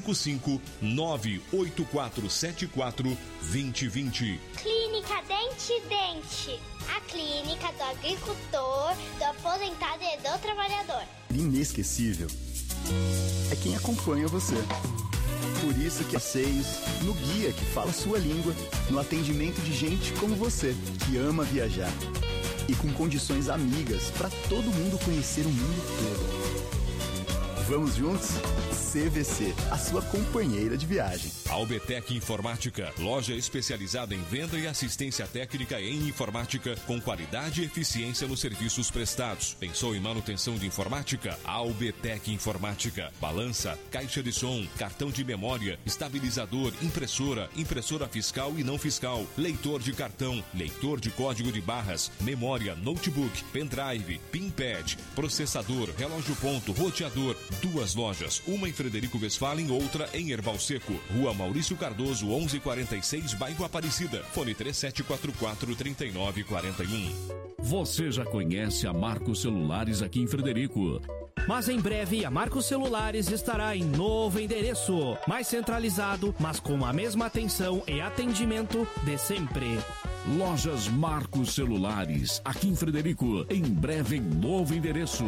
559-8474-2020. Clínica Dente Dente. A clínica do agricultor, do aposentado e do trabalhador. Inesquecível é quem acompanha você. Por isso que Passeios, no guia que fala sua língua, no atendimento de gente como você, que ama viajar. E com condições amigas para todo mundo conhecer o mundo todo. Vamos juntos? CVC, a sua companheira de viagem. Albetec Informática, loja especializada em venda e assistência técnica em informática, com qualidade e eficiência nos serviços prestados. Pensou em manutenção de informática? Albetec Informática. Balança, caixa de som, cartão de memória, estabilizador, impressora fiscal e não fiscal, leitor de cartão, leitor de código de barras, memória, notebook, pendrive, pinpad, processador, relógio ponto, roteador. 2 lojas, uma em Frederico Westphalen, outra em Erval Seco. Rua Maurício Cardoso, 1146, bairro Aparecida. Fone 3744-3941. Você já conhece a Marcos Celulares aqui em Frederico. Mas em breve a Marcos Celulares estará em novo endereço, mais centralizado, mas com a mesma atenção e atendimento de sempre. Lojas Marcos Celulares, aqui em Frederico, em breve em novo endereço.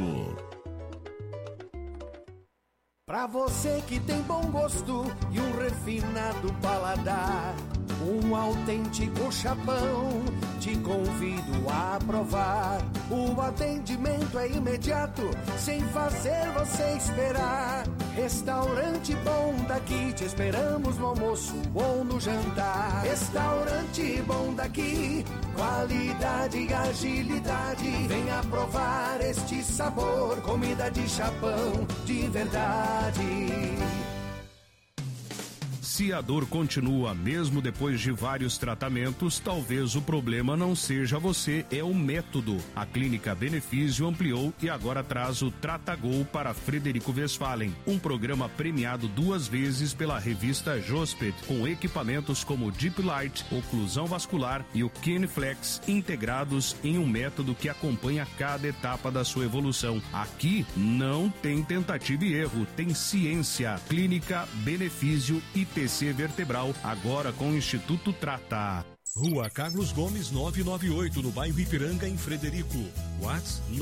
Pra você que tem bom gosto e um refinado paladar, um autêntico chapão, te convido a provar. O atendimento é imediato, sem fazer você esperar. Restaurante Bom Daqui, te esperamos no almoço ou no jantar. Restaurante Bom Daqui, qualidade e agilidade. Venha provar este sabor, comida de chapão de verdade. Se a dor continua mesmo depois de vários tratamentos, talvez o problema não seja você, é o método. A Clínica Benefício ampliou e agora traz o Tratagol para Frederico Westphalen, um programa premiado 2 vezes pela revista Josped, com equipamentos como Deep Light, oclusão vascular e o Kineflex, integrados em um método que acompanha cada etapa da sua evolução. Aqui não tem tentativa e erro, tem ciência. Clínica Benefício IPC Vertebral, agora com o Instituto Trata. Rua Carlos Gomes 998, no bairro Ipiranga, em Frederico. WhatsApp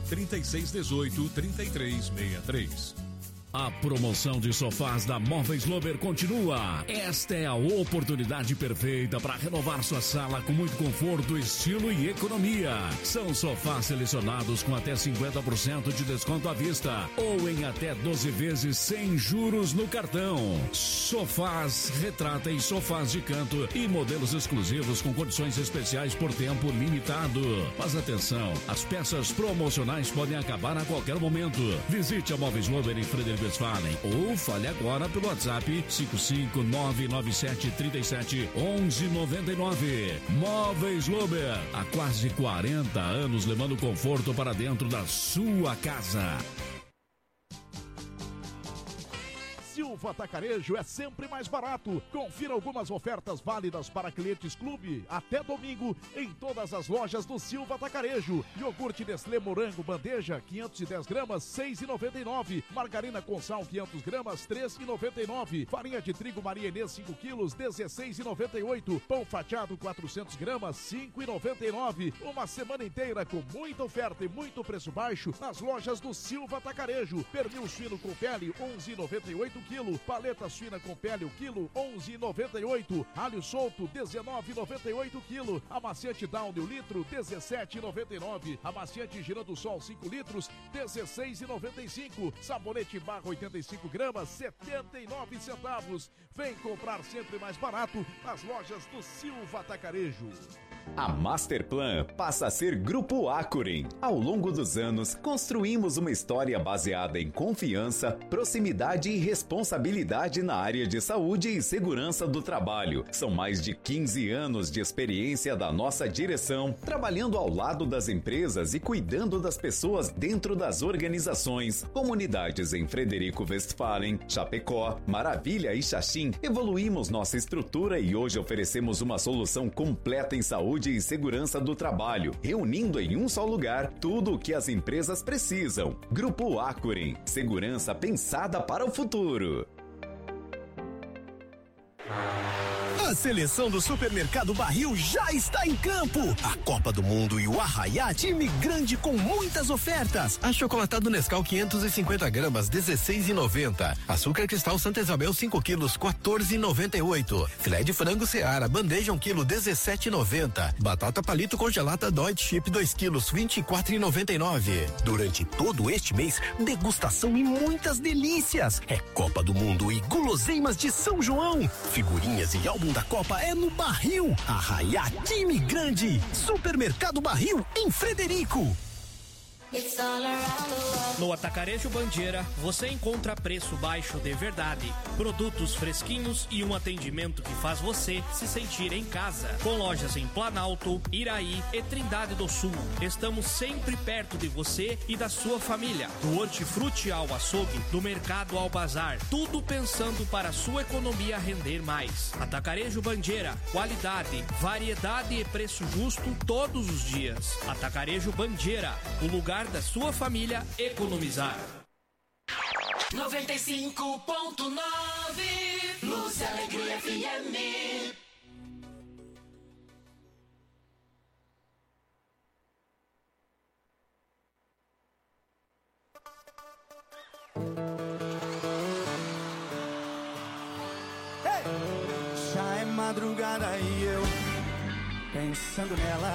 93618-3363. A promoção de sofás da Móveis Lober continua. Esta é a oportunidade perfeita para renovar sua sala com muito conforto, estilo e economia. São sofás selecionados com até 50% de desconto à vista ou em até 12 vezes sem juros no cartão. Sofás Retrata e sofás de canto e modelos exclusivos com condições especiais por tempo limitado. Mas atenção, as peças promocionais podem acabar a qualquer momento. Visite a Móveis Lober em Frederico Westphalen ou fale agora pelo WhatsApp 55997371199. Móveis Lober, há quase 40 anos levando conforto para dentro da sua casa. Silva Atacarejo é sempre mais barato. Confira algumas ofertas válidas para clientes clube até domingo em todas as lojas do Silva Atacarejo. Iogurte Nestlé Morango bandeja 510 gramas 6,99. Margarina com sal 500 gramas 3,99. Farinha de trigo Maria Inês 5 quilos 16,98. Pão fatiado 400 gramas 5,99. Uma semana inteira com muita oferta e muito preço baixo nas lojas do Silva Atacarejo. Pernil suíno com pele 11,98 quilos. quilo. Paleta suína com pele o quilo, 11,98. Alho solto, 19,98 o quilo. Amaciante Downy o litro, 17,99. Amaciante Girando Sol 5 litros, 16,95. Sabonete em barra 85 gramas, 79 centavos. Vem comprar sempre mais barato nas lojas do Silva Atacarejo. A Masterplan passa a ser Grupo Acuren. Ao longo dos anos, construímos uma história baseada em confiança, proximidade e responsabilidade na área de saúde e segurança do trabalho. São mais de 15 anos de experiência da nossa direção, trabalhando ao lado das empresas e cuidando das pessoas dentro das organizações. Comunidades em Frederico Westphalen, Chapecó, Maravilha e Xaxim. Evoluímos nossa estrutura e hoje oferecemos uma solução completa em saúde e segurança do trabalho, reunindo em um só lugar tudo o que as empresas precisam. Grupo Acuren, segurança pensada para o futuro. A seleção do Supermercado Barril já está em campo. A Copa do Mundo e o Arraiá, time grande com muitas ofertas. Achocolatado Nescau 550 gramas, 16,90. Açúcar Cristal Santa Isabel 5 quilos, 14,98. Filé de frango Seara, bandeja 1 quilo, 17,90. Batata palito congelada Deutsche Chip 2 quilos, 24,99. Durante todo este mês, degustação e muitas delícias. É Copa do Mundo e guloseimas de São João. Figurinhas e álbum da Copa é no Barril. Arraiá, time grande. Supermercado Barril, em Frederico. No Atacarejo Bandeira, você encontra preço baixo de verdade, produtos fresquinhos e um atendimento que faz você se sentir em casa. Com lojas em Planalto, Iraí e Trindade do Sul. Estamos sempre perto de você e da sua família. Do hortifruti ao açougue, do mercado ao bazar, tudo pensando para a sua economia render mais. Atacarejo Bandeira, qualidade, variedade e preço justo todos os dias. Atacarejo Bandeira, o lugar da sua família economizar. 95.9 Luz e Alegria FM. Já é madrugada e eu pensando nela.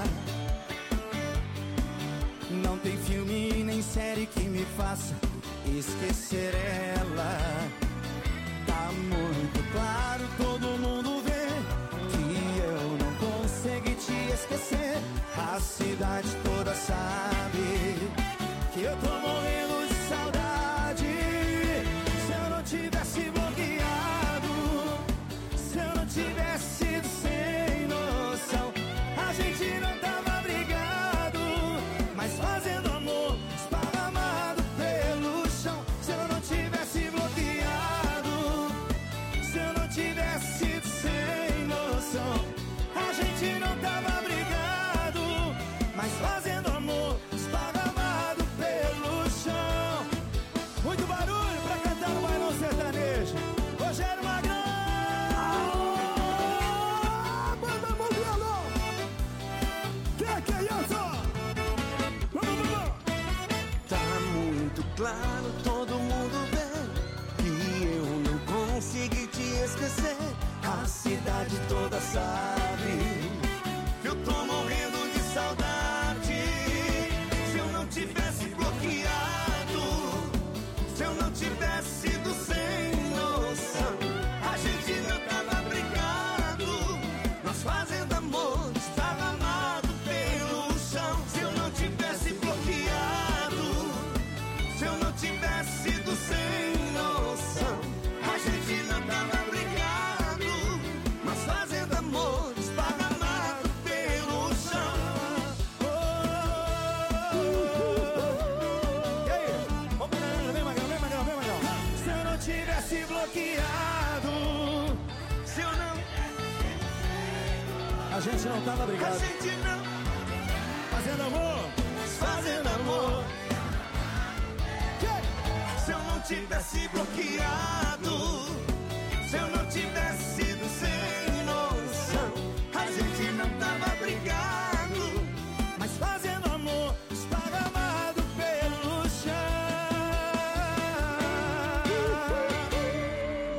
Não tem filme nem série que me faça esquecer ela. Tá muito claro, todo mundo vê que eu não consegui te esquecer. A cidade toda sabe que eu tô morrendo de saudade. Se eu não tivesse bloqueado, se eu não tivesse sido sem noção, a gente não tava brigado, mas fazendo amor esparramado pelo chão. Se eu não tivesse bloqueado, se eu não tivesse sido sem noção, a gente não tava brigado, mas fazendo amor esparramado pelo chão. Muito barulho pra cantar no bailão sertanejo. Rogério Magrão, banda modelo. Que é isso? Tá muito claro, todo mundo vê que eu não consegui te esquecer. A cidade toda sabe que eu tô morrendo de saudade. Se eu não tivesse bloqueado, se eu não tivesse sido sem noção, a gente não tava brigado, nós fazendo amor esparramado pelo chão. Se eu não tivesse bloqueado, se eu não tivesse sido sem noção, a gente não tava brigado, mas fazendo amor esparramado pelo chão. E aí? Vamos, vem Magrão, vem Magrão, vem Magrão. Se eu não tivesse bloqueado, se eu não... A gente não tava brigado. A gente não... Fazendo amor, fazendo amor. Se eu não tivesse bloqueado, se eu não tivesse sido sem noção, a gente não tava brigado, mas fazendo amor esparramado pelo chão.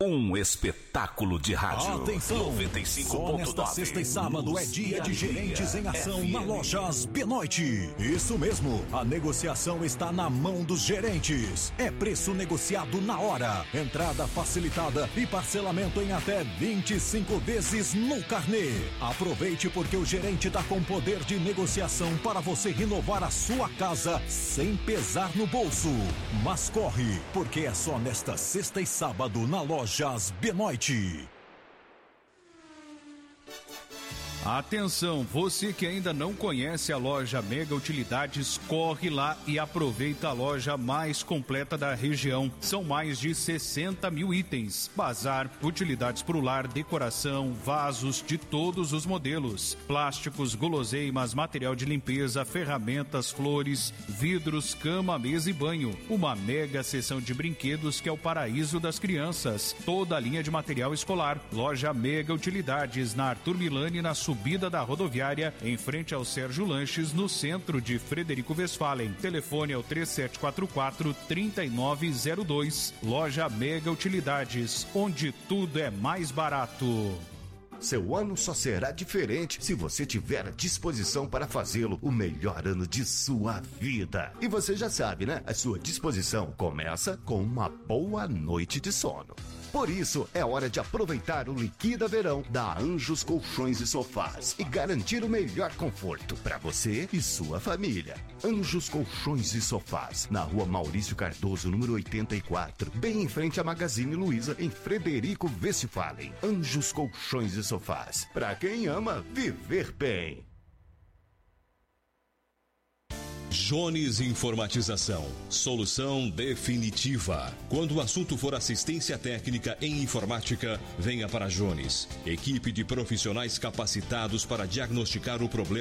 Um espetáculo de rádio. Atenção! 95.9. Só nesta sexta e sábado é dia de gerentes em ação na Lojas Benoit. Isso mesmo, a negociação está na mão dos gerentes. É preço negociado na hora. Entrada facilitada e parcelamento em até 25 vezes no carnê. Aproveite porque o gerente está com poder de negociação para você renovar a sua casa sem pesar no bolso. Mas corre, porque é só nesta sexta e sábado na Lojas Benoit. Atenção, você que ainda não conhece a loja Mega Utilidades, corre lá e aproveita a loja mais completa da região. São mais de 60 mil itens. Bazar, utilidades para o lar, decoração, vasos de todos os modelos. Plásticos, guloseimas, material de limpeza, ferramentas, flores, vidros, cama, mesa e banho. Uma mega seção de brinquedos que é o paraíso das crianças. Toda a linha de material escolar. Loja Mega Utilidades, na Arthur Milani, na subida da rodoviária, em frente ao Sérgio Lanches, no centro de Frederico Westphalen. Telefone é o 3744-3902. Loja Mega Utilidades, onde tudo é mais barato. Seu ano só será diferente se você tiver a disposição para fazê-lo o melhor ano de sua vida. E você já sabe, né? A sua disposição começa com uma boa noite de sono. Por isso, é hora de aproveitar o Liquida Verão da Anjos Colchões e Sofás e garantir o melhor conforto para você e sua família. Anjos Colchões e Sofás, na rua Maurício Cardoso, número 84, bem em frente à Magazine Luiza, em Frederico Westphalen. Anjos Colchões e Sofás, para quem ama viver bem. Jones Informatização, solução definitiva. Quando o assunto for assistência técnica em informática, venha para Jones. Equipe de profissionais capacitados para diagnosticar o problema